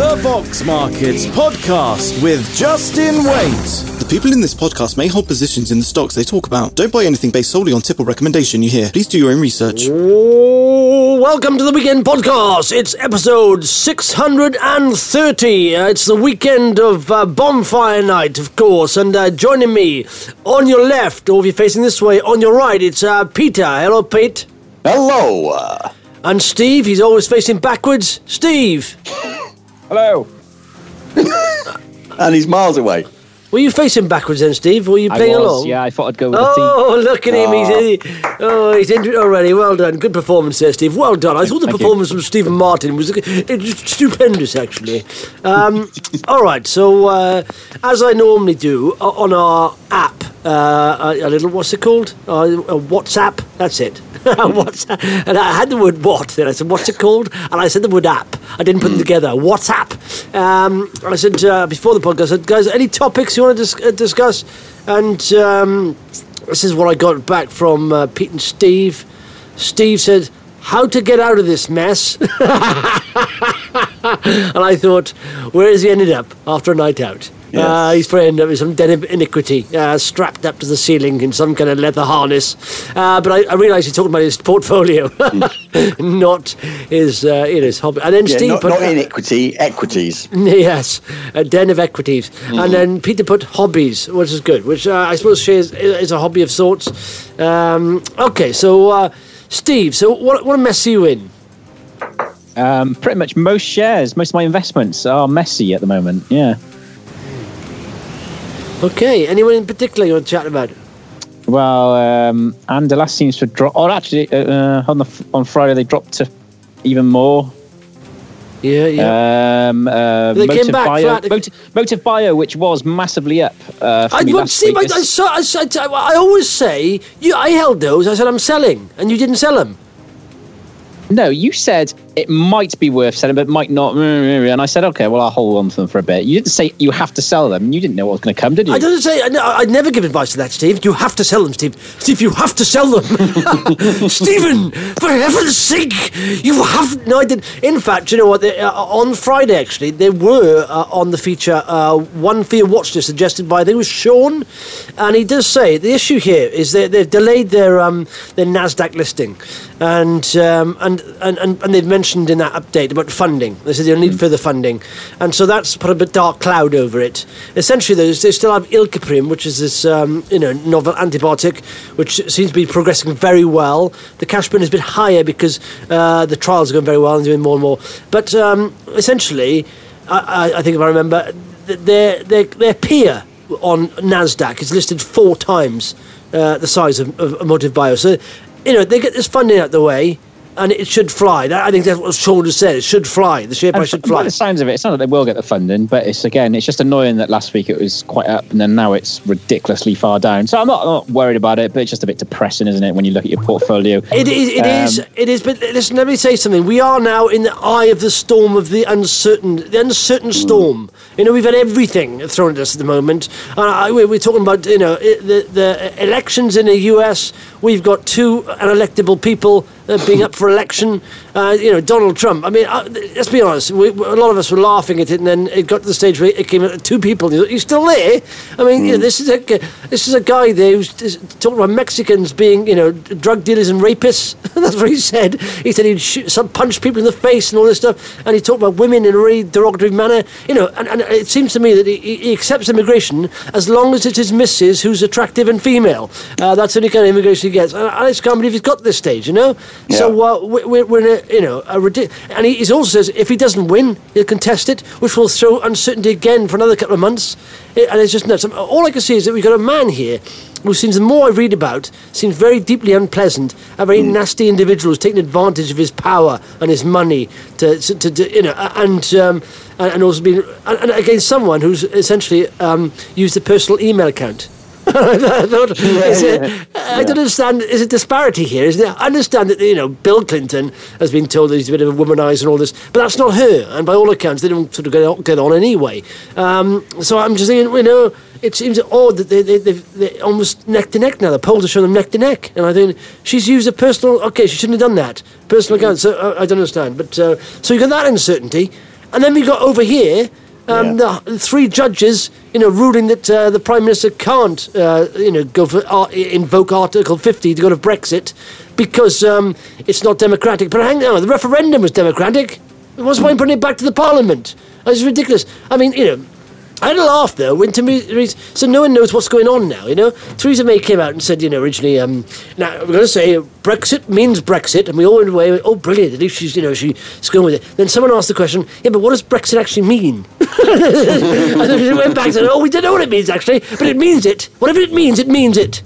The Vox Markets Podcast with Justin Waite. The people in this podcast may hold positions in the stocks they talk about. Don't buy anything based solely on tip or recommendation you hear. Please do your own research. Welcome to the Weekend Podcast. It's episode 630. It's the weekend of Bonfire Night, of course. And joining me on your left, or if you're facing this way, on your right, it's Peter. Hello, Pete. Hello. And Steve, he's always facing backwards. Steve. Hello. And he's miles away. Were you facing backwards then, Steve? Were you playing along? Yeah, I thought I'd go with the theme. Oh, look at him. He's into it already. Well done. Good performance there, Steve. Well done. I thought the performance from Stephen Martin was stupendous, actually. All right, so as I normally do on our app, a little, what's it called? WhatsApp. That's it. WhatsApp. And I had the word what, then I said, what's it called? And I said the word app. I didn't put them together. WhatsApp. I said before the podcast, I said, guys, any topics you want to discuss? And this is what I got back from Pete and Steve. Steve said, how to get out of this mess. And I thought, where has he ended up after a night out? Yes. He's probably ended up with some den of iniquity, strapped up to the ceiling in some kind of leather harness. But I realised he's talking about his portfolio, not his hobby. And then Steve put... Not iniquity, equities. Yes, a den of equities. And then Peter put hobbies, which is good, which I suppose shares is a hobby of sorts. Okay, so Steve, so what mess are you in? Pretty much most of my investments are messy at the moment, yeah. Okay, anyone in particular you want to chat about? Well, Anderlas seems to drop. Or actually, on Friday they dropped to even more. Yeah. They came back. Motive Bio, which was massively up. I always say I held those. I said I'm selling, and you didn't sell them. No, you said it might be worth selling, but might not. And I said, okay, well, I'll hold on to them for a bit. You didn't say you have to sell them. You didn't know what was going to come, did you? I didn't say. I'd never give advice to that, Steve. You have to sell them, Steve. Steve, you have to sell them. Stephen, for heaven's sake, you have. No, I didn't. In fact, you know what? On Friday, actually, there were on the feature one for your watch list suggested by, I think it was Sean, and he does say the issue here is they've delayed their Nasdaq listing, and they've mentioned in that update about funding. They said they'll need further funding, and so that's put a bit dark cloud over it. Essentially, they still have Ilcaprim, which is this novel antibiotic, which seems to be progressing very well. The cash burn has been higher because the trials are going very well and doing more and more. But essentially, I think if I remember, their peer on Nasdaq is listed 4 times the size of Motive Bio. So they get this funding out the way, and it should fly. I think that's what Sean just said. It should fly. The share price should fly. By the sounds of it, it's not that they will get the funding, but it's just annoying that last week it was quite up, and then now it's ridiculously far down. So I'm not worried about it, but it's just a bit depressing, isn't it, when you look at your portfolio? It is. But listen, let me say something. We are now in the eye of the storm of the uncertain storm. We've had everything thrown at us at the moment. We're talking about the elections in the US. We've got 2 unelectable people being up for election. Donald Trump. I mean, let's be honest. A lot of us were laughing at it, and then it got to the stage where it came out 2 people. He's still there. I mean, this is a guy there who's talking about Mexicans being, drug dealers and rapists. That's what he said. He said he'd punch people in the face and all this stuff, and he talked about women in a really derogatory manner. And it seems to me that he accepts immigration as long as it's his missus who's attractive and female. That's the only kind of immigration he gets. And I just can't believe he's got to this stage, Yeah. So we're in a ridiculous. And he also says if he doesn't win, he'll contest it, which will throw uncertainty again for another couple of months. And it's just nuts. All I can see is that we've got a man here who seems, the more I read about, seems very deeply unpleasant, a very nasty individual who's taking advantage of his power and his money and also been and against someone who's essentially used a personal email account. I don't understand. Is a disparity here? Isn't it? I understand that Bill Clinton has been told that he's a bit of a womanizer and all this, but that's not her. And by all accounts, they don't sort of get on anyway. So I'm just thinking, it seems odd that they're almost neck to neck now. The polls are showing them neck to neck, and I think she's used a personal. Okay, she shouldn't have done that. Personal account. So I don't understand. But so you got that uncertainty. And then we got over here, the 3 judges, ruling that the Prime Minister can't, go for invoke Article 50 to go to Brexit because it's not democratic. But hang on, the referendum was democratic. What's the point putting it back to the Parliament? It's ridiculous. I mean, I had a laugh though when Theresa. So no one knows what's going on now. Theresa May came out and said, originally, now we're going to say Brexit means Brexit, and we all went away. Oh, brilliant! At least she's going with it. Then someone asked the question, yeah, but what does Brexit actually mean? And then she went back and said, oh, we don't know what it means actually, but it means it. Whatever it means it.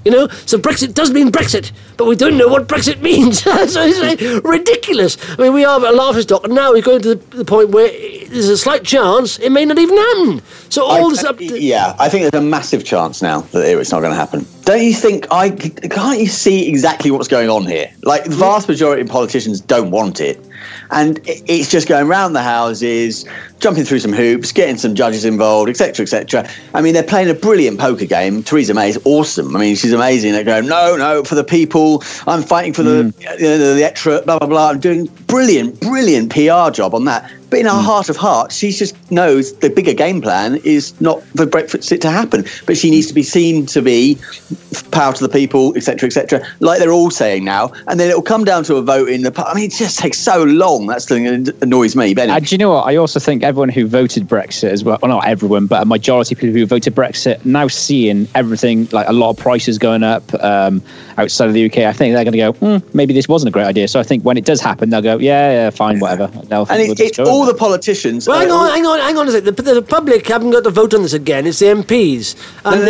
So Brexit does mean Brexit, but we don't know what Brexit means. So it's like ridiculous. I mean, we are a laughing stock, and now we're going to the point where there's a slight chance it may not even happen. So all this up. I think there's a massive chance now that it's not going to happen. Don't you think? Can't you see exactly what's going on here? Like the vast majority of politicians don't want it, and it's just going round the houses, jumping through some hoops, getting some judges involved, etc., etc. I mean, they're playing a brilliant poker game. Theresa May is awesome. I mean, she's amazing. They're going, no, for the people. I'm fighting for the extra, blah blah blah. I'm doing brilliant PR job on that. But in her heart of hearts, she just knows the bigger game plan is not for Brexit to happen. But she needs to be seen to be power to the people, etc., like they're all saying now. And then it will come down to a vote in the. I mean, it just takes so long. That's the thing that annoys me, Benny. Do you know what? I also think everyone who voted Brexit as well, not everyone, but a majority of people who voted Brexit now seeing everything, like a lot of prices going up outside of the UK. I think they're going to go, maybe this wasn't a great idea. So I think when it does happen, they'll go, yeah, fine, whatever. And it's all the politicians. Well, hang on a second. The public haven't got to vote on this again. It's the MPs, and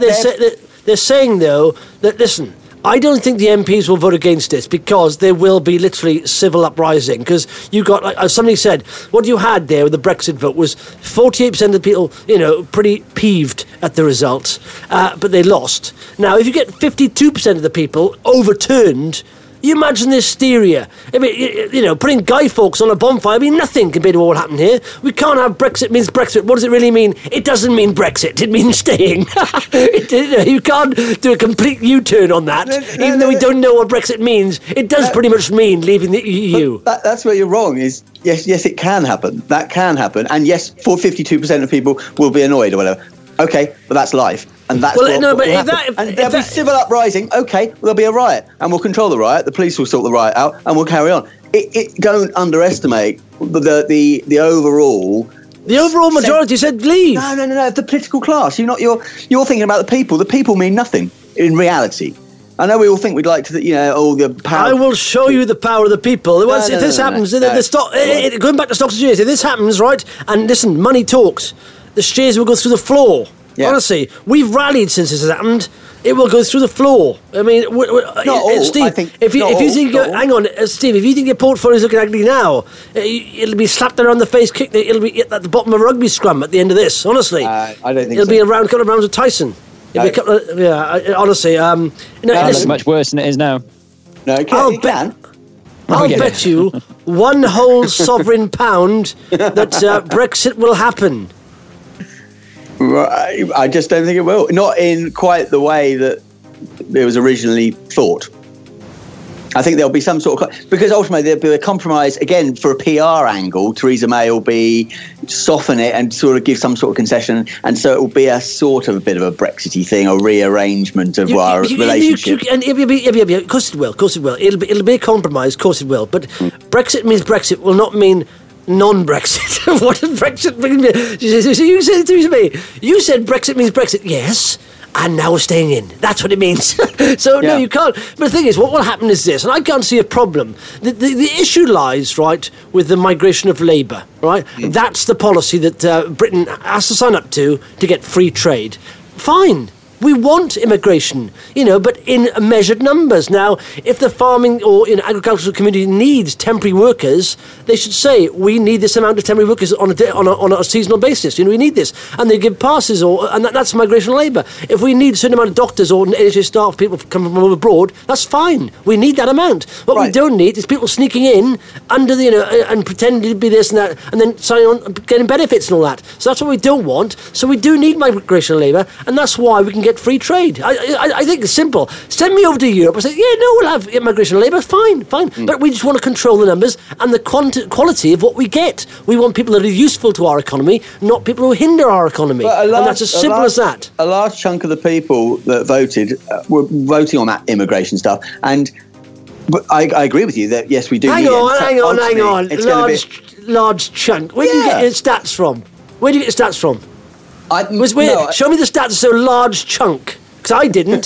they're saying though that listen. I don't think the MPs will vote against this because there will be literally civil uprising. Because you got, like somebody said, what you had there with the Brexit vote was 48% of the people, pretty peeved at the results, but they lost. Now, if you get 52% of the people overturned, you imagine the hysteria. I mean, putting Guy Fawkes on a bonfire, nothing compared to what happened here. We can't have Brexit means Brexit. What does it really mean? It doesn't mean Brexit. It means staying. You can't do a complete U-turn on that. Even though we don't know what Brexit means, it does pretty much mean leaving the EU. That's where you're wrong. Is yes, it can happen. That can happen. And yes, 52% of people will be annoyed or whatever. Okay, but that's life. And that's what will happen. And there'll be civil uprising. Okay, well, there'll be a riot, and we'll control the riot. The police will sort the riot out, and we'll carry on. Don't underestimate the overall. The overall majority said leave. No. The political class. You're thinking about the people. The people mean nothing in reality. I know we all think we'd like to, all the power. I will show you the power of the people. If this happens, going back to stocks and shares, if this happens, right, and listen, money talks, the shares will go through the floor. Yeah. Honestly, we've rallied since this has happened. It will go through the floor. I mean, Steve, if you think, hang on, Steve, if you think your portfolio is looking ugly now, it'll be slapped around the face, kicked. It'll be at the bottom of a rugby scrum at the end of this. Honestly, I don't think it'll be a couple of rounds of Tyson. It'll be a couple of, honestly, it's much worse than it is now. No, it can. I'll bet you one whole sovereign pound that Brexit will happen. I just don't think it will. Not in quite the way that it was originally thought. I think there'll be some sort of... Because ultimately there'll be a compromise, again, for a PR angle. Theresa May will soften it and sort of give some sort of concession. And so it will be a sort of a bit of a Brexity thing, a rearrangement of our relationship. Of course it will, of course it will. It'll be a compromise, of course it will. But Brexit means Brexit will not mean... non-Brexit. What does Brexit mean? You said to me, you said Brexit means Brexit. Yes, and now we're staying in. That's what it means. No, you can't. But the thing is, what will happen is this, and I can't see a problem. The issue lies, right, with the migration of labour, right? That's the policy that Britain has to sign up to get free trade. Fine. We want immigration, but in measured numbers. Now, if the farming or agricultural community needs temporary workers, they should say, we need this amount of temporary workers on a seasonal basis. We need this. And they give passes, and that's migration labour. If we need a certain amount of doctors or NHS staff, people coming from abroad, that's fine. We need that amount. What we don't need is people sneaking in under the, and pretending to be this and that, and then signing on, getting benefits and all that. So that's what we don't want. So we do need migration labour, and that's why we can get get free trade. I think it's simple. Send me over to Europe. I say, yeah, no, we'll have immigration and labour. Fine. But we just want to control the numbers and the quality of what we get. We want people that are useful to our economy, not people who hinder our economy. And that's as simple as that. A large chunk of the people that voted were voting on that immigration stuff. And I agree with you that, yes, we do. Hang on. Large chunk. Where do you get your stats from? Show me the stats so large chunk. Because I didn't.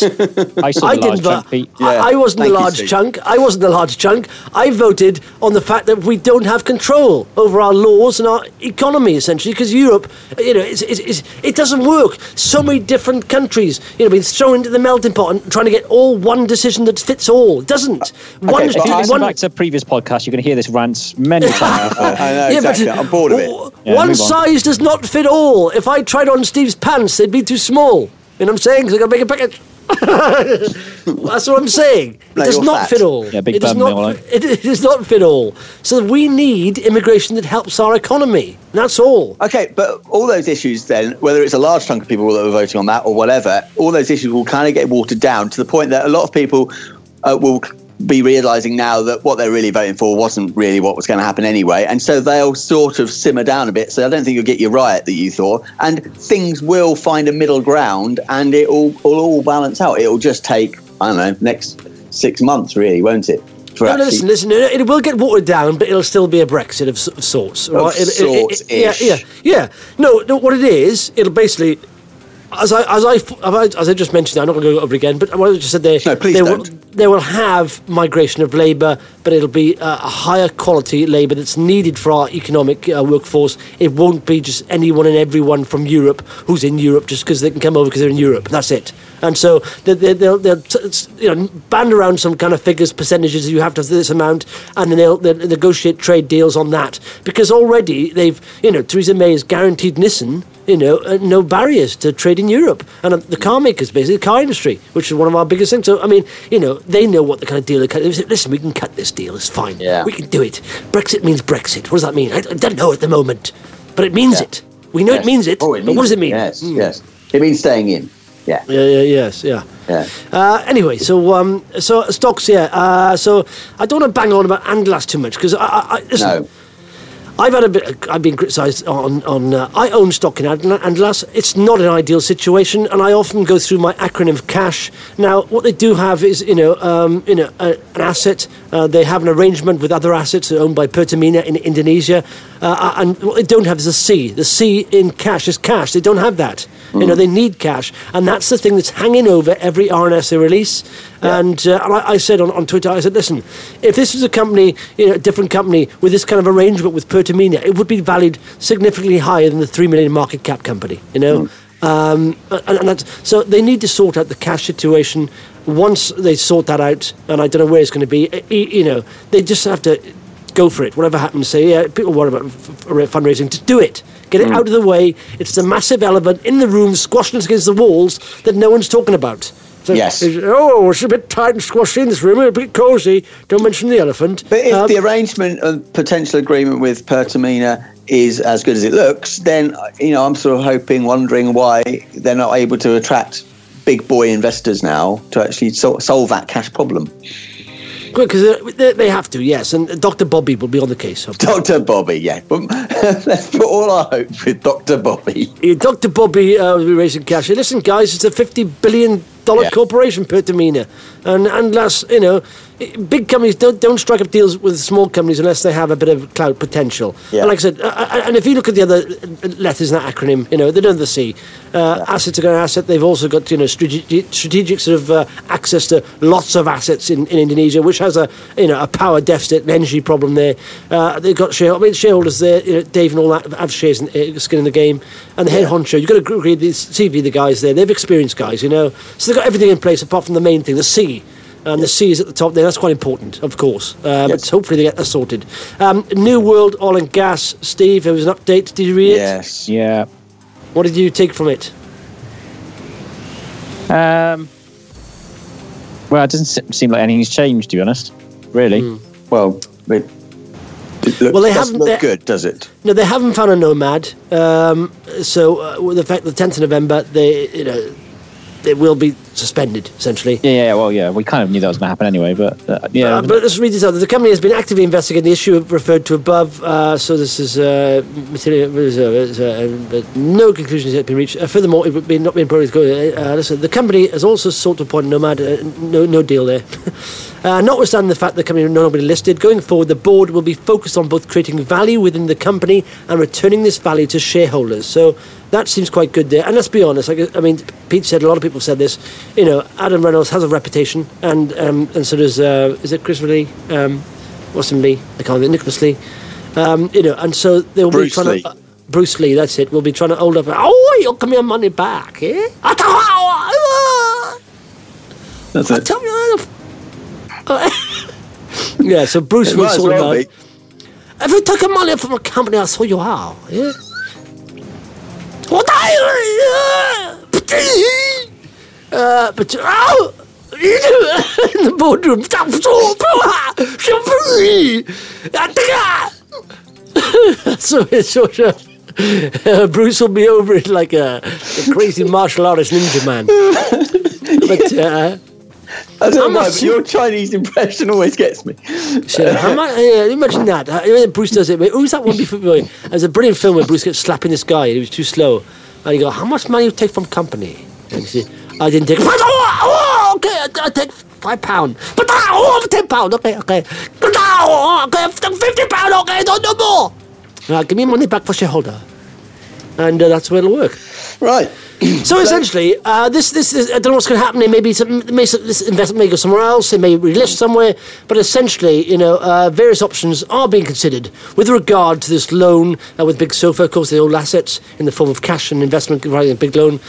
I wasn't a large chunk. I voted on the fact that we don't have control over our laws and our economy, essentially, because Europe, it doesn't work. So many different countries, been thrown into the melting pot and trying to get all one decision that fits all. It doesn't. Listen back to previous podcasts, you're going to hear this rant many times. I know, exactly. But I'm bored of it. One size does not fit all. If I tried on Steve's pants, they'd be too small. You know what I'm saying? Because I got a bigger package. That's what I'm saying. It does not fit all. Yeah, big bum, it does not fit all. So we need immigration that helps our economy. That's all. Okay, but all those issues then, whether it's a large chunk of people that were voting on that or whatever, all those issues will kind of get watered down to the point that a lot of people will be realising now that what they're really voting for wasn't really what was going to happen anyway, and so they'll sort of simmer down a bit. So I don't think you'll get your riot that you thought, and things will find a middle ground, and it'll all balance out. It'll just take, I don't know, next 6 months really, won't it? Listen, it will get watered down, but it'll still be a Brexit of sorts. Right? Sorts-ish. Yeah. No, what it is, it'll basically, as I just mentioned, I'm not going to go over again, but what I just said there, no, please don't. They will have migration of labour, but it'll be a higher quality labour that's needed for our economic workforce. It won't be just anyone and everyone from Europe who's in Europe just because they can come over because they're in Europe. That's it. And so they'll band around some kind of figures, percentages. You have to have this amount, and then they'll negotiate trade deals on that. Because already Theresa May has guaranteed Nissan, no barriers to trade in Europe, and the car makers, basically the car industry, which is one of our biggest things. So they know what the kind of deal they cut. They say, listen, we can cut this deal. It's fine. Yeah. We can do it. Brexit means Brexit. What does that mean? I don't know at the moment, but it means it. We know it means it. But what does it mean? Yes. It means staying in. Yeah. Anyway, so stocks. So I don't want to bang on about Andlas too much because listen. No. I've been criticised on I own stock in Andlas. It's not an ideal situation, and I often go through my acronym of cash. Now, what they do have is an asset. They have an arrangement with other assets owned by Pertamina in Indonesia, and what they don't have is the C. The C in cash is cash. They don't have that. They need cash, and that's the thing that's hanging over every RNS they release. Yeah. And I said on Twitter, I said, listen, if this was a company, a different company with this kind of arrangement with Pertamina, it would be valued significantly higher than the 3 million market cap company, and that's, so they need to sort out the cash situation. Once they sort that out, and I don't know where it's going to be, they just have to go for it. Whatever happens, say, people worry about fundraising, just do it. Get it out of the way. It's the massive element in the room, squashing against the walls that no one's talking about. So, yes. It's a bit tight and squashy in this room, a bit cosy. Don't mention the elephant. But if the arrangement and potential agreement with Pertamina is as good as it looks, then I'm sort of wondering why they're not able to attract big boy investors now to actually solve that cash problem. Because they have to, yes, and Dr. Bobby will be on the case. Dr. Bobby, yeah. Let's put all our hope with Dr. Bobby. Dr. Bobby will be raising cash. Listen, guys, it's a $50 billion corporation, Pertamina. And last, big companies don't strike up deals with small companies unless they have a bit of clout potential. Yeah. And like I said, and if you look at the other letters in that acronym, they don't have the C. Assets are going to asset. They've also got strategic sort of access to lots of assets in Indonesia, which has a power deficit, an energy problem there. They've got shareholders there. Dave and all that have shares skin in the game, and the head honcho. You've got to agree the CV, the guys there. They've experienced guys, so they've got everything in place apart from the main thing, the C. And the C is at the top there. That's quite important, of course. But hopefully they get that sorted. New World Oil and Gas. Steve, there was an update. Did you read it? Yes. Yeah. What did you take from it? Well, it doesn't seem like anything's changed, to be honest. Really. Well, it doesn't look good, does it? No, they haven't found a nomad. So with the fact that the 10th of November, they it will be suspended, essentially. Well, we kind of knew that was going to happen anyway, but But let's read this out. The company has been actively investigating the issue referred to above, so this is material but no conclusions yet been reached. Furthermore, it would be not been appropriate to go. Listen, the company has also sought to point no deal there. Notwithstanding the fact the company no longer listed, going forward, the board will be focused on both creating value within the company and returning this value to shareholders. So that seems quite good there. And let's be honest, I mean, Pete said, a lot of people have said this, Adam Reynolds has a reputation, and so does, is it Chris Lee? What's him Lee? I can't think, Nicholas Lee. And so they'll be trying to... Bruce Lee, that's it. We'll be trying to hold up, you'll give me your money back, eh? That's it. Yeah, so Bruce will sort it out. Be. If you took money from a company, I'll show you how. Yeah? But in the boardroom, so Bruce will be over it like a crazy martial artist ninja man. But I don't know, but your Chinese impression always gets me. Sure. Imagine that. Bruce does it. Who's that one before? There's a brilliant film where Bruce gets slapping this guy and he was too slow. And you go, how much money you take from company? And you say, I didn't take... okay, I take £5. But £10. Okay. Okay, £50. Okay, no more. Give me money back for shareholder. And that's where it'll work. Right. So essentially, this I don't know what's going to happen. This investment may go somewhere else. It may relist somewhere. But essentially, various options are being considered with regard to this loan with Big Sofa. Of course, the old assets in the form of cash and investment, providing a big loan.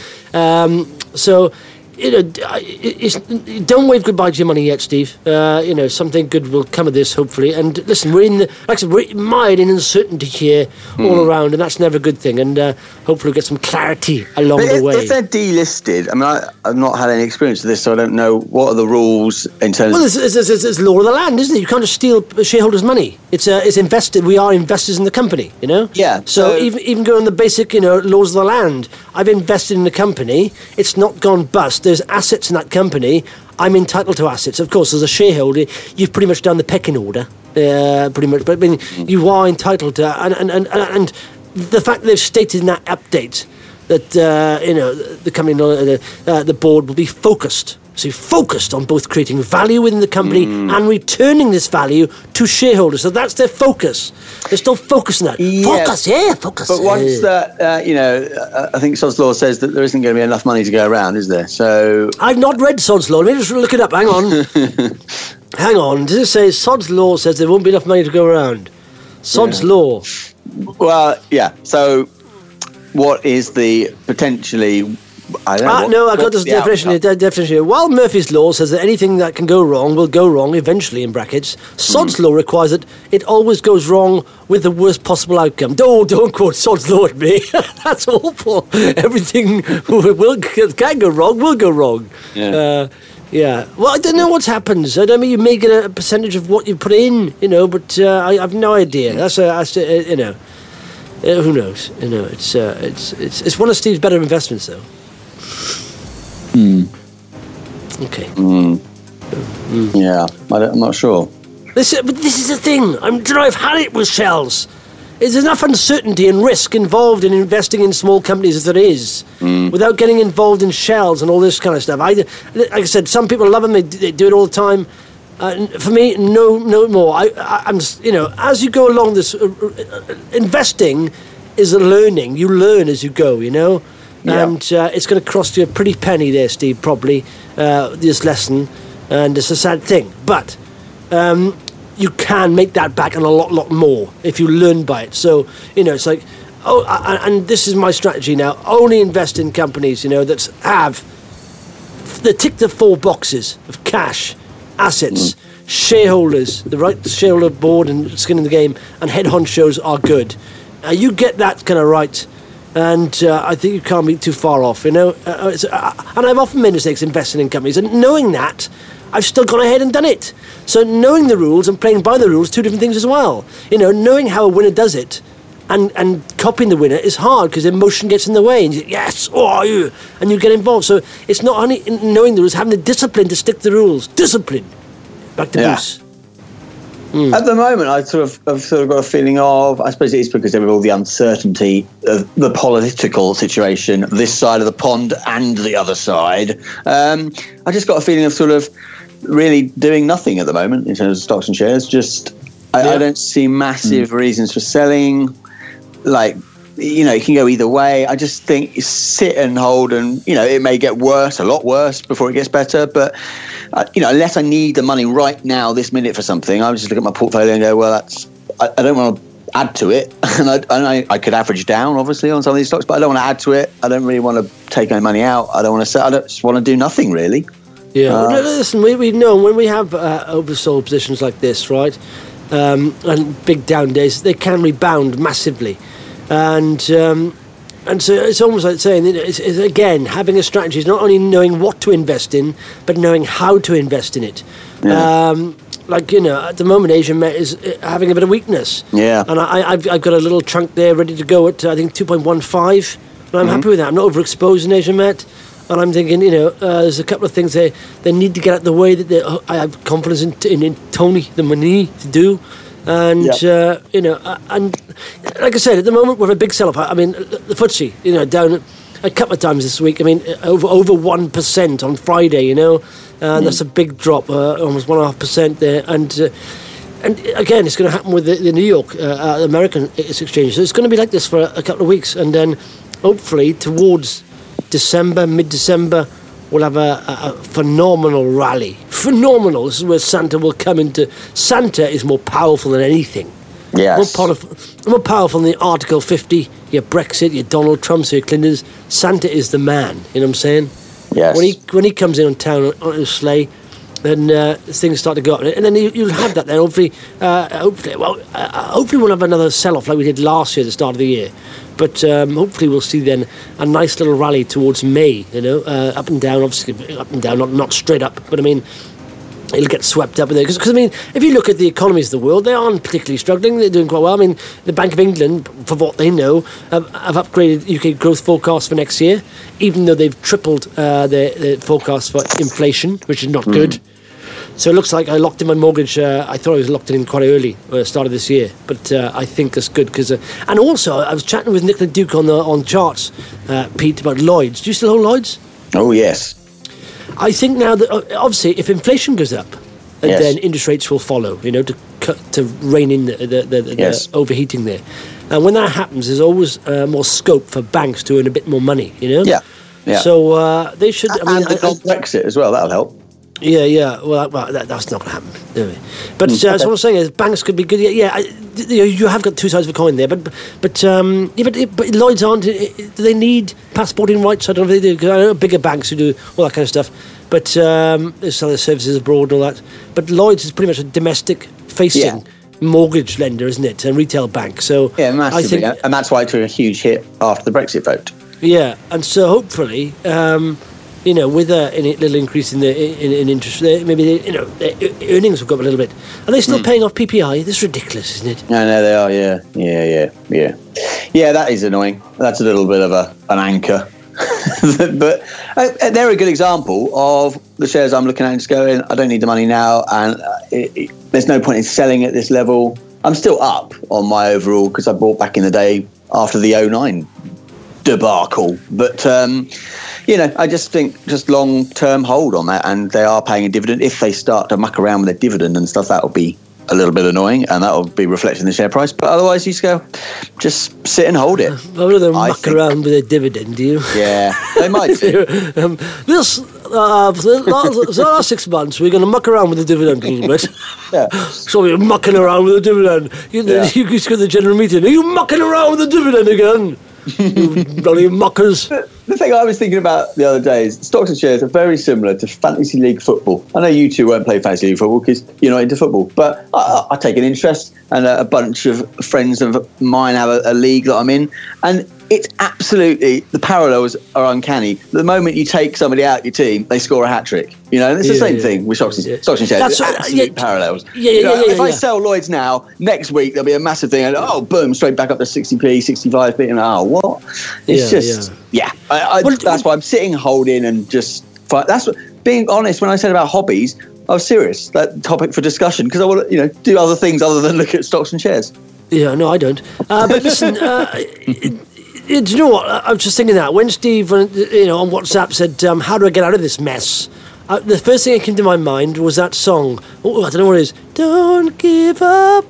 Don't wave goodbye to your money yet, Steve. Something good will come of this, hopefully. And listen, we're mired in uncertainty here all around, and that's never a good thing. And hopefully we'll get some clarity along the way. If they're delisted, I mean, I've not had any experience of this, so I don't know what are the rules in terms of... Well, it's law of the land, isn't it? You can't just steal shareholders' money. It's invested. We are investors in the company, Yeah. So even going on the basic, laws of the land, I've invested in the company. It's not gone bust. There's assets in that company. I'm entitled to assets. Of course, as a shareholder, you've pretty much done the pecking order, pretty much. But I mean, you are entitled to, and the fact that they've stated in that update that the company, the board will be focused. So focused on both creating value within the company and returning this value to shareholders. So that's their focus. They're still focused on that. Yeah. Focus. But once that, I think Sod's Law says that there isn't going to be enough money to go around, is there? So I've not read Sod's Law. Let me just look it up. Hang on. Hang on. Does it say Sod's Law says there won't be enough money to go around? Sod's Law. Well, yeah. So what is the potentially... I got this definition here. While Murphy's Law says that anything that can go wrong will go wrong eventually, in brackets, Sod's Law requires that it always goes wrong with the worst possible outcome. Don't quote Sod's Law at me. That's awful. Everything can go wrong will go wrong. Yeah. Well, I don't know what's happened. I don't mean you may get a percentage of what you put in, but I have no idea. That's who knows? It's one of Steve's better investments, though. Okay. Yeah, I'm not sure. But this is the thing. I've had it with Shells. There's enough uncertainty and risk involved in investing in small companies as there is, without getting involved in Shells and all this kind of stuff. Like I said, some people love them. They do it all the time. For me, no more. I'm as you go along this, investing is a learning. You learn as you go, Yeah. And it's going to cost you a pretty penny there, Steve, probably, this lesson. And it's a sad thing. But you can make that back and a lot more if you learn by it. So, it's like, and this is my strategy now. Only invest in companies, that tick the 4 boxes of cash, assets, shareholders, the right shareholder board and skin in the game, and head honchos are good. You get that kind of right. And I think you can't be too far off, and I've often made mistakes investing in companies, and knowing that, I've still gone ahead and done it. So knowing the rules and playing by the rules, 2 different things as well. Knowing how a winner does it and copying the winner is hard because emotion gets in the way, and you say, yes, and you get involved. So it's not only knowing the rules, having the discipline to stick to the rules. Discipline. Back to Bruce. At the moment, I've sort of got a feeling of, I suppose it is because of all the uncertainty of the political situation, this side of the pond and the other side. I just got a feeling of sort of really doing nothing at the moment in terms of stocks and shares. I don't see massive reasons for selling. Like, it can go either way. I just think you sit and hold, and it may get worse, a lot worse, before it gets better. But unless I need the money right now, this minute, for something, I would just look at my portfolio and go, well, I don't want to add to it, and I could average down, obviously, on some of these stocks, but I don't want to add to it. I don't really want to take any money out. I don't want to sell. I just want to do nothing, really. Yeah. Listen, we know when we have oversold positions like this, right, and big down days, they can rebound massively. And so it's almost like saying, it's again, having a strategy is not only knowing what to invest in, but knowing how to invest in it. Yeah. At the moment, Asia Met is having a bit of weakness. Yeah. And I've got a little chunk there ready to go at, I think, 2.15. And I'm happy with that. I'm not overexposed in Asia Met. And I'm thinking, there's a couple of things they need to get out of the way that I have confidence in Tony, the money, to do. And, and like I said, at the moment, we're a big sell-off. I mean, the FTSE, down a couple of times this week. I mean, over 1% on Friday, and that's a big drop, almost 1.5% there. And again, it's going to happen with the New York American exchange. So it's going to be like this for a couple of weeks. And then, hopefully, towards December, mid-December, we'll have a phenomenal rally. Phenomenal. This is where Santa will come into. Santa is more powerful than anything. Yes. More powerful than the Article 50, your Brexit, your Donald Trumps, your Clintons. Santa is the man. You know what I'm saying? Yes. When he comes in on town on his sleigh, then things start to go up, and then you'll have that. Then hopefully we'll have another sell-off like we did last year at the start of the year. But hopefully we'll see then a nice little rally towards May, up and down, obviously up and down, not straight up, but I mean, it'll get swept up in there. Because I mean, if you look at the economies of the world, they aren't particularly struggling, they're doing quite well. I mean, the Bank of England, for what they know, have upgraded UK growth forecasts for next year, even though they've tripled their forecast for inflation, which is not good. So it looks like I locked in my mortgage. I thought I was locked in quite early, start of this year, but I think that's good because. And also, I was chatting with Nicola Duke on charts, Pete, about Lloyd's. Do you still hold Lloyd's? Oh yes. I think now that obviously, if inflation goes up, then interest rates will follow. To rein in the overheating there. And when that happens, there's always more scope for banks to earn a bit more money. Yeah. So they should. And Brexit as well. That'll help. Yeah. Well, that's not going to happen, do we? But so what I'm saying is, banks could be good. You have got two sides of a coin there. But Lloyd's aren't. Do they need passporting rights? I don't know if they do. Because I know bigger banks who do all that kind of stuff. But they sell their services abroad and all that. But Lloyd's is pretty much a domestic-facing mortgage lender, isn't it? A retail bank. So massively. And that's why it took a huge hit after the Brexit vote. Yeah, and so hopefully. With a little increase in interest, maybe their earnings will go up a little bit. Are they still paying off PPI? This is ridiculous, isn't it? No, they are. Yeah. Yeah, that is annoying. That's a little bit of an anchor. But they're a good example of the shares I'm looking at and just going, I don't need the money now, and there's no point in selling at this level. I'm still up on my overall because I bought back in the day after the 2009 debacle, but I just think just long-term hold on that, and they are paying a dividend. If they start to muck around with their dividend and stuff, that will be a little bit annoying, and that will be reflected in the share price. But otherwise, you just sit and hold it. I would have muck around with their dividend, do you? Yeah, they might do. The last 6 months, we're going to muck around with the dividend a little bit. So we're mucking around with the dividend. You just go to the general meeting. Are you mucking around with the dividend again? You bloody muckers. The thing I was thinking about the other day is stocks and shares are very similar to fantasy league football. I know you two won't play fantasy league football because you're not into football, but I take an interest, and a bunch of friends of mine have a league that I'm in, and it's absolutely, the parallels are uncanny. The moment you take somebody out your team, they score a hat-trick. It's the same thing with stocks and shares. It's absolute parallels. If I sell Lloyds now, next week there'll be a massive thing, and boom, straight back up to 60p, 65p, and what? It's that's why I'm sitting, holding, and just that's what, being honest, when I said about hobbies, I was serious, that topic for discussion, because I want to do other things other than look at stocks and shares. Yeah, no, I don't. But listen, do you know what? I was just thinking that when Steve, on WhatsApp said, "How do I get out of this mess?" The first thing that came to my mind was that song. Oh, I don't know what it is. Don't give up.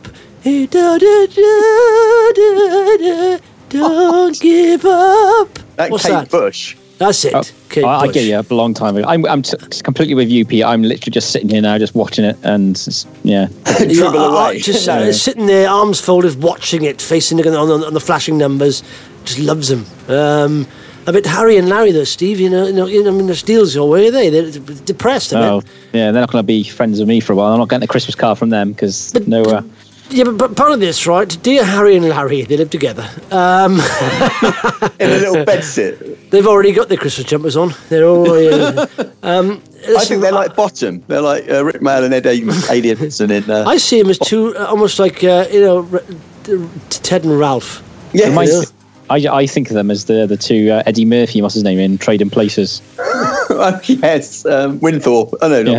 Don't give up. What's Kate that? Bush. That's it. Kate I Bush. get you a long time ago. I'm completely with you, Pete. I'm literally just sitting here now, just watching it, and dribble away. Just sitting there, arms folded, watching it, facing on the flashing numbers. Just loves them. A bit Harry and Larry though, Steve. The Steels. Where are they? They're depressed. Yeah, they're not going to be friends with me for a while. I'm not getting a Christmas card from them because no. Yeah, but part of this, right? Dear Harry and Larry, they live together. In a little bedsit. They've already got their Christmas jumpers on. They're all. I think they're like Bottom. They're like Rick Mail and Ed Adamson in. I see them as two, almost like Ted and Ralph. Yeah. I think of them as the two Eddie Murphy, what's his name, in Trading Places. Yes, Winthorpe. Oh no,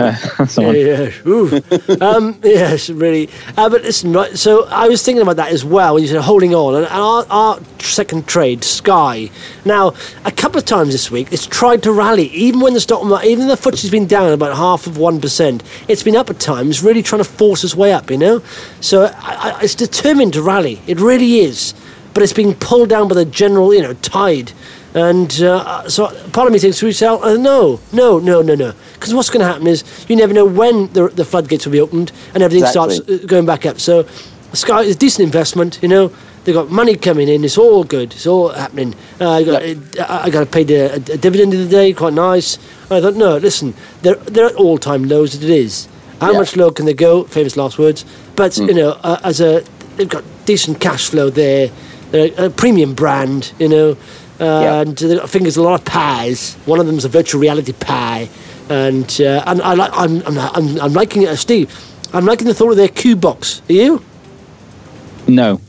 yes, really. But listen, right. So I was thinking about that as well when you said holding on, and our second trade, Sky. Now, a couple of times this week, it's tried to rally, even when the stock market, even the FTSE's been down about 0.5%. It's been up at times, really trying to force its way up. So it's determined to rally. It really is. But it's being pulled down by the general, tide. And so part of me thinks, we sell? No. Because what's going to happen is you never know when the floodgates will be opened and everything starts going back up. So Sky is a decent investment, They've got money coming in. It's all good. It's all happening. I got to pay a dividend of the day, quite nice. And I thought, no, listen, they're at all-time lows as it is. How much lower can they go? Famous last words. But, they've got decent cash flow there. They're a premium brand, and they've got fingers a lot of pies. One of them's a virtual reality pie, and I'm liking it, Steve. I'm liking the thought of their Q box. Are you? No.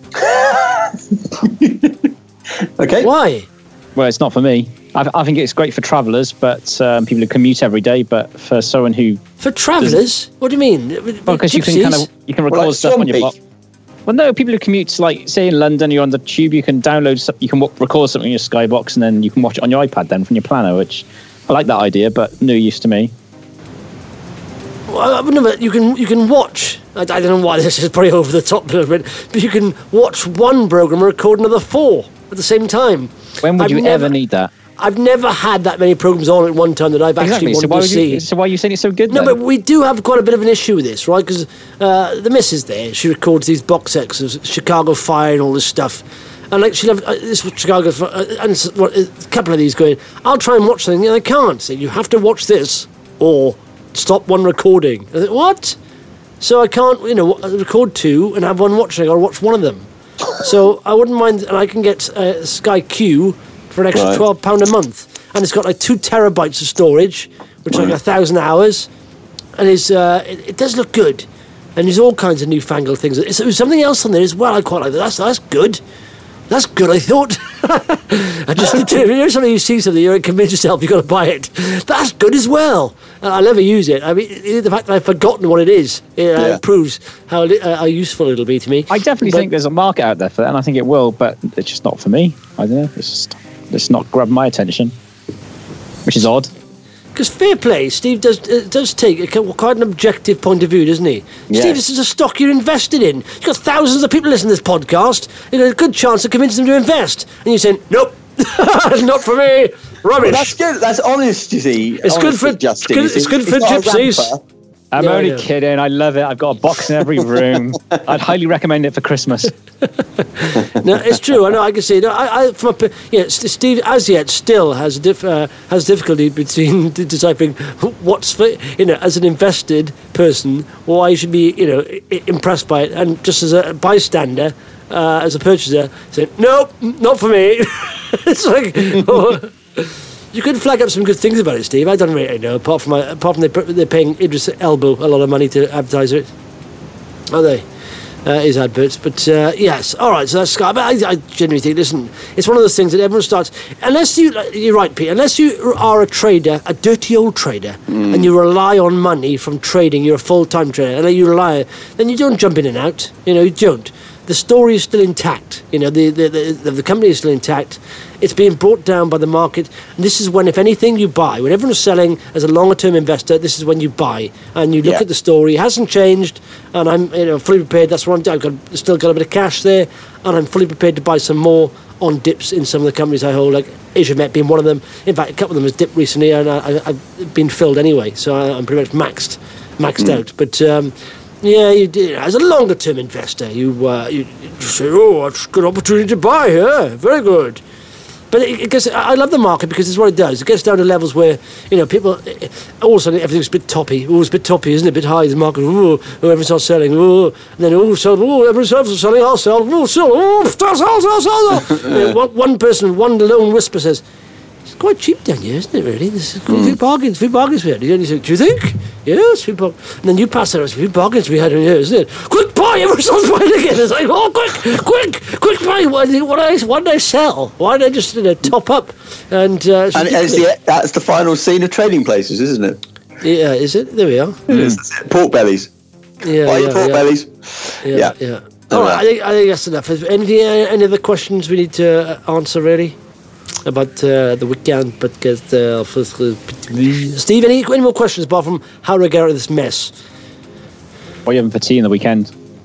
Okay. Why? Well, it's not for me. I think it's great for travellers, but people who commute every day. But for someone who travellers, what do you mean? Well, because you can record stuff on your box. Well, no, people who commute, say in London, you're on the tube, you can download, you can record something in your Skybox, and then you can watch it on your iPad then from your planner, which I like that idea, but no use to me. Well, no, but you can watch. I don't know why this is probably over the top a little bit, but you can watch one programme and record another 4 at the same time. When would you ever need that? I've never had that many programmes on at one time that I've actually wanted to see. So why are you saying it's so good? No, but we do have quite a bit of an issue with this, right? Because the missus there, she records these box sets of Chicago Fire and all this stuff. And she'll have this Chicago Fire, and a couple of these going, I'll try and watch something, and I can't. So you have to watch this, or stop one recording. I think, what? So I can't, record 2 and have one watching. I'll watch one of them. So I wouldn't mind, and I can get Sky Q for an extra £12 a month, and it's got 2 terabytes of storage, which is 1,000 hours, and it does look good, and there's all kinds of newfangled things. There's something else on there as well. I quite like that. That's good. That's good, I thought. I just something you see something, you convince yourself you've got to buy it. That's good as well. I'll never use it. I mean, the fact that I've forgotten what it is proves how useful it'll be to me. I definitely think there's a market out there for that, and I think it will, but it's just not for me. I don't know. It's not grabbed my attention, which is odd. Because fair play, Steve does take quite an objective point of view, doesn't he? Yes. Steve, this is a stock you're invested in. You've got thousands of people listening to this podcast. You've got a good chance of convincing them to invest. And you're saying, nope, not for me. Rubbish. Well, that's good. That's honest, you see. It's good for gypsies. I'm Yeah, I only know. kidding. I love it. I've got a box in every room. I'd highly recommend it for Christmas. No, it's true. I know. I can see. No, Steve, as yet, still has difficulty between deciphering what's for, as an invested person, why you should be, impressed by it, and just as a bystander, as a purchaser, saying, nope, not for me. It's like. You could flag up some good things about it, Steve. I don't really know. Apart from they're paying Idris Elba a lot of money to advertise it, are they? His adverts, but yes. All right, so that's Sky. But I genuinely think, listen, it's one of those things that everyone starts. Unless you're right, Pete. Unless you are a trader, a dirty old trader, and you rely on money from trading, you're a full-time trader, and then you rely, then you don't jump in and out. You don't. The story is still intact. The company is still intact. It's being brought down by the market. And this is when, if anything, you buy. When everyone's selling as a longer-term investor, this is when you buy. And you look at the story. It hasn't changed. And I'm fully prepared. That's what I've still got a bit of cash there. And I'm fully prepared to buy some more on dips in some of the companies I hold, like Asiamet being one of them. In fact, a couple of them has dipped recently, and I've been filled anyway. So I'm pretty much maxed out. But... yeah, you did. As a longer-term investor, you say, "Oh, it's a good opportunity to buy here. Very good." But I love the market because it's what it does. It gets down to levels where people all of a sudden everything's a bit toppy. Oh, it's a bit toppy, isn't it? A bit high. The market. Oh, everyone starts selling. Oh, and then everyone starts selling. I'll sell. Oh, sell. Oh, sell. One person, one lone whisper says, "It's quite cheap down here, isn't it? Really, there's a few bargains we had." And you say, "Do you think?" Yes, few bargains. And then you pass out, few bargains we had in here, isn't it? Quick buy! Everyone starts buying again. It's like, oh, quick buy! Why did I sell? Why did I just top up? And that's the final scene of Trading Places, isn't it? Yeah, is it? There we are. Pork bellies. Yeah, pork bellies. Yeah. All right, I think that's enough. Any other questions we need to answer, really? About the weekend, but Steve, any more questions apart from how do I get out of this mess? What are you having for tea in the weekend?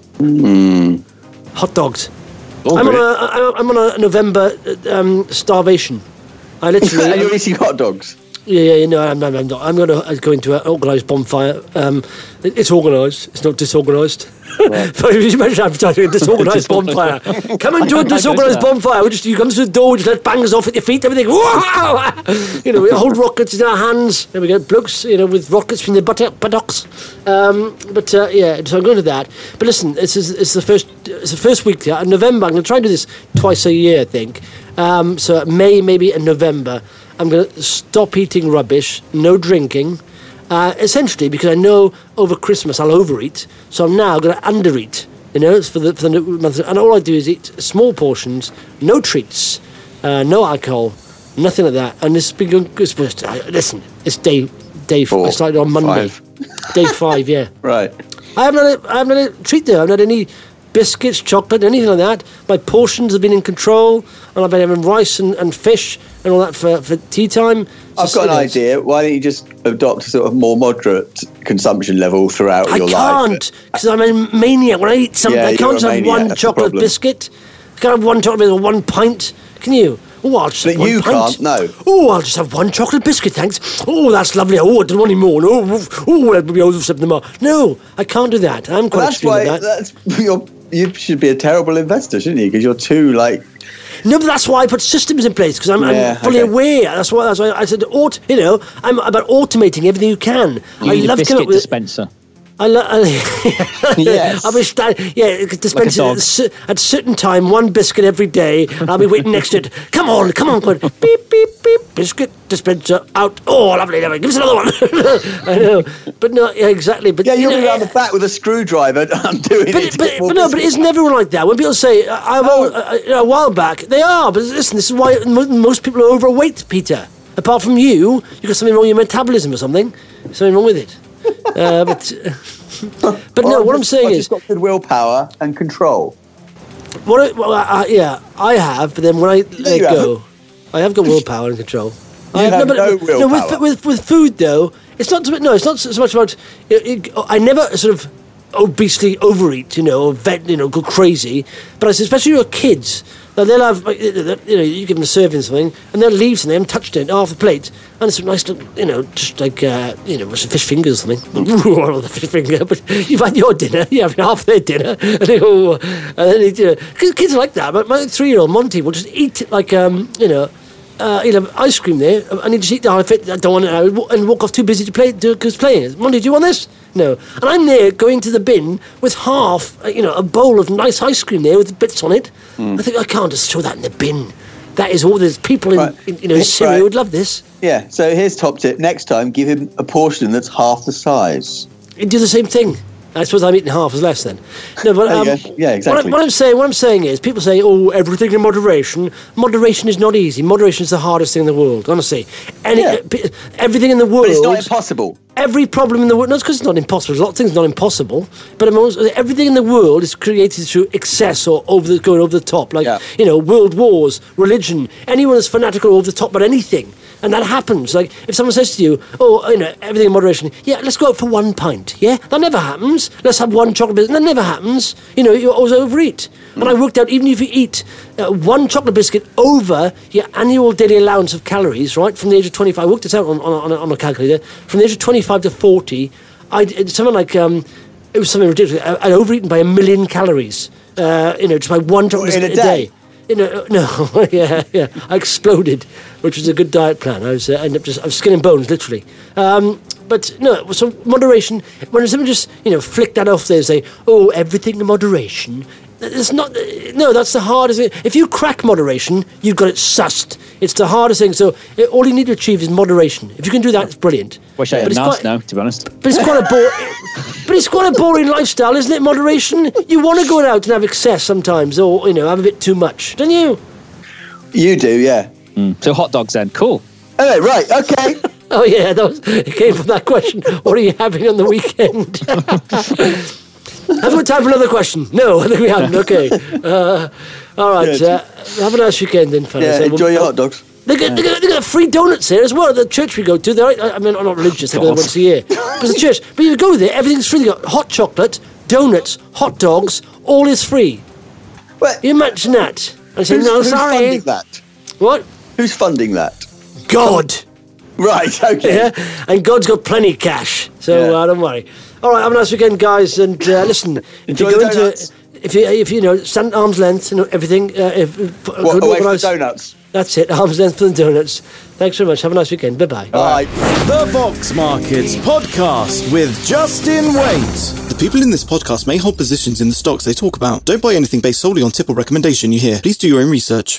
Hot dogs. Oh, I'm on a November starvation. I literally. And you're eating hot dogs. Yeah, I'm not. I'm going to go into an organised bonfire. It's organised. It's not disorganised. Right. You imagine advertising a disorganised bonfire. Come into a disorganised bonfire. You come to the door, we just let bangers off at your feet, everything. Wow! We hold rockets in our hands. There we go, blokes. With rockets from their buttocks. So I'm going to that. But listen, it's the first week here in November. I'm going to try and do this twice a year, I think. So May, maybe, and November. I'm going to stop eating rubbish, no drinking, essentially because I know over Christmas I'll overeat, so I'm now going to undereat, for the month. And all I do is eat small portions, no treats, no alcohol, nothing like that. And this has been going, listen, it's day 4. I started on Monday. 5. Day 5, yeah. Right. I haven't had a treat there. I haven't had any biscuits, chocolate, anything like that. My portions have been in control, and I've been having rice and fish and all that for tea time. I've got an idea. Why don't you just adopt a sort of more moderate consumption level throughout your life? I can't, because I'm a maniac. When I eat something, I can't have one chocolate biscuit. I can't have one chocolate or one pint. Can you? Oh, I'll just have one pint. Can't, no. Oh, I'll just have one chocolate biscuit, thanks. Oh, that's lovely. Oh, I don't want any more. Oh, let me be over 7 more. No, I can't do that. I'm quite extreme with that. You should be a terrible investor, shouldn't you? Because you're too, No, but that's why I put systems in place, because I'm fully aware. That's why I said, I'm about automating everything you can. I love biscuit dispenser. Yes. I'll be dispensing at certain time, one biscuit every day. I'll be waiting next to it. Come on, going, beep, beep, beep, biscuit dispenser out. Oh, lovely, give us another one. I know, but no, yeah, exactly. But you'll be around the back with a screwdriver doing it. But isn't everyone like that? When people say, a while back, they are. But listen, this is why most people are overweight, Peter. Apart from you got something wrong with your metabolism or something. Something wrong with it. But no, what I'm saying is, you've got good willpower and control. I have. But then when I let go, I have got willpower and control. Willpower. With food though, it's not so much about. I never sort of obesely overeat, or go crazy. But especially your kids, They'll have, like, you give them a serving something, and they'll leave something, they haven't touched it, half the plate, and it's a nice little, just like, with some fish fingers or something. Not the fish finger, but you've had your dinner, you have half their dinner, and they go, and then kids are like that. But my 3-year-old Monty will just eat, like, he'll have ice cream there, and he'll just eat the half of it, I don't want it, and walk off too busy to play, because playing. Monty, do you want this? No. And I'm there going to the bin with half, a bowl of nice ice cream there with bits on it. I think I can't just throw that in the bin. That is all. There's people in Syria who would love this. Yeah. So here's top tip. Next time, give him a portion that's half the size. He'd do the same thing. I suppose I'm eating half as less then. No, but yeah, exactly. What I'm saying is, people say, "Oh, everything in moderation." Moderation is not easy. Moderation is the hardest thing in the world. Honestly, everything in the world. But it's not impossible. Every problem in the world, not because it's not impossible. There's a lot of things not impossible, but everything in the world is created through excess or going over the top. Like world wars, religion. Anyone is fanatical over the top about anything. And that happens. Like, if someone says to you, everything in moderation, yeah, let's go out for 1 pint, yeah? That never happens. Let's have 1 chocolate biscuit. That never happens. You always overeat. And I worked out, even if you eat 1 chocolate biscuit over your annual daily allowance of calories, right, from the age of 25, I worked this out on a calculator, from the age of 25 to 40, something like, it was something ridiculous. I'd overeaten by 1 million calories, just by 1 chocolate biscuit a day. I exploded, which was a good diet plan. I was ended up I was skin and bones, literally. But no, so moderation. When someone just flick that off there and say, "Oh, everything in moderation," it's not. No, that's the hardest thing. If you crack moderation, you've got it sussed. It's the hardest thing. So all you need to achieve is moderation. If you can do that, it's brilliant. Wish I had NAS now, to be honest. But it's quite a boring lifestyle, isn't it? Moderation. You want to go out and have excess sometimes, or have a bit too much, don't you? You do, yeah. So hot dogs then, cool. Oh, right, okay. Oh yeah, it came from that question. What are you having on the weekend? Have we got time for another question? No, I think we haven't. Okay. All right. Have a nice weekend then, fellas. Yeah, enjoy your hot dogs. They get free donuts here as well at the church we go to. I'm not religious, I go there once a year. But it's a church. But you go there, everything's free. They got hot chocolate, donuts, hot dogs, all is free. Well, you imagine that? I said, who's sorry. Funding that? What? Who's funding that? God. Right, okay. Yeah, and God's got plenty of cash, so don't worry. All right, have a nice weekend, guys, and listen. If you go into, if you stand at arm's length and everything. Away from the donuts. That's it, arm's length for the donuts. Thanks very much. Have a nice weekend. Bye-bye. Bye. The Vox Markets Podcast with Justin Waite. The people in this podcast may hold positions in the stocks they talk about. Don't buy anything based solely on tip or recommendation you hear. Please do your own research.